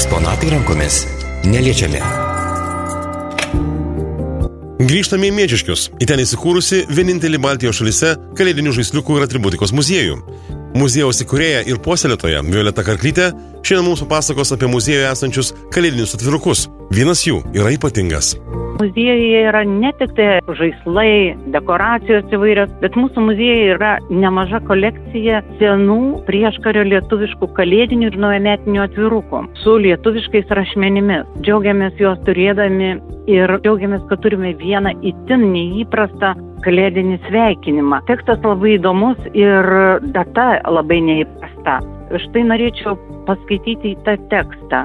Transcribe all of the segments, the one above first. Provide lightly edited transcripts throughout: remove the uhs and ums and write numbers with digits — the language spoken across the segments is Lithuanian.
Eksponatai rankomis neliečiami. Grįžtame į Miežiškius. Į ten įsikūrusi vienintelį Baltijos šalyse kalėdinių žaisliukų ir atributikos muziejų. Muziejaus įkūrėja ir puoselėtoja Violeta Karklytė šiandien mums papasakos apie muziejuje esančius kalėdinius atvirukus. Vienas jų yra ypatingas. Muziejuje yra ne tik tai žaislai, dekoracijos įvairios, bet mūsų muziejuje yra nemaža kolekcija senų prieškario lietuviškų kalėdinių ir naujametinių atvirukų su lietuviškais rašmenimis. Džiaugiamės juos turėdami ir džiaugiamės, kad turime vieną itin neįprastą kalėdinį sveikinimą. Tekstas labai įdomus ir data labai neįprasta. Štai norėčiau paskaityti tą tekstą.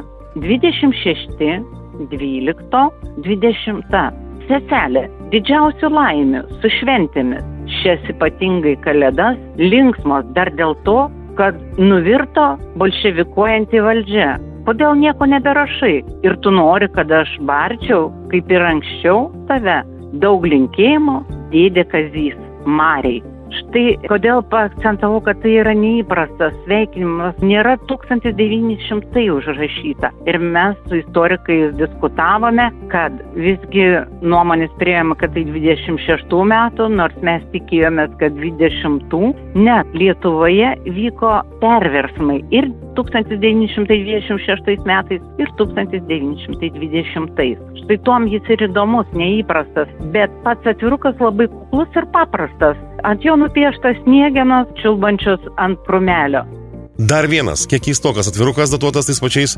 26.12.20. Seselė, didžiausių laimių su šventėmis. Šias ypatingai kalėdas linksmos dar dėl to, kad nuvirto bolševikuojanti valdžia. Kodėl nieko neberašai? Ir tu nori, kad aš barčiau, kaip ir anksčiau tave? Daug linkėjimo, dėdė Kazys, Mariai. Štai kodėl paakcentavau, kad tai yra neįprastas sveikinimas, nėra 1900 užrašyta. Ir mes su istorikais diskutavome, kad visgi nuomonės priėjome, kad tai 26 metų, nors mes tikėjomės, kad 20. Ne, Lietuvoje vyko perversmai ir 1926 metais ir 1920. Štai tuom jis ir įdomus, neįprastas, bet pats atvirukas labai kuklus ir paprastas. Ant jo nupieštas sniegenos, čiulbančios ant krūmelio. Dar vienas, kiek keistokas atvirukas datuotas tais pačiais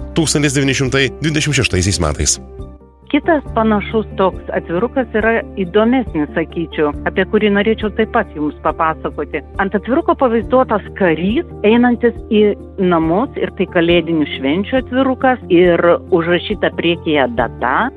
1926 metais. Kitas panašus toks atvirukas yra įdomesnis, sakyčiau, apie kurį norėčiau taip pat jums papasakoti. Ant atviruko pavaizduotas karys, einantis į namus, ir tai kalėdinių švenčių atvirukas, ir užrašyta priekyje data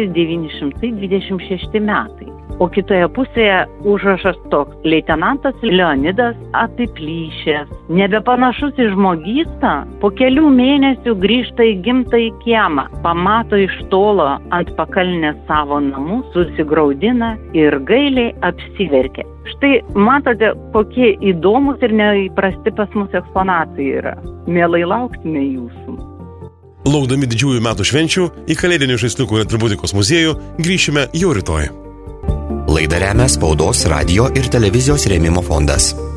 1926 metai. O kitoje pusėje užrašas toks: leitenantas Leonidas apiplyšęs, nebepanašus į žmogystą, po kelių mėnesių grįžta į gimtąjį kiemą, pamato iš tolo ant pakalnės savo namų, susigraudina ir gailiai apsiverkia. Štai matote, kokie įdomus ir neįprasti pas mus eksponatai yra. Mielai lauksime jūsų. Laukdami didžiųjų metų švenčių į kalėdinių žaisliukų ir atributikos muziejų grįšime jau rytoj. Laidą remia Spaudos, radijo ir televizijos rėmimo fondas.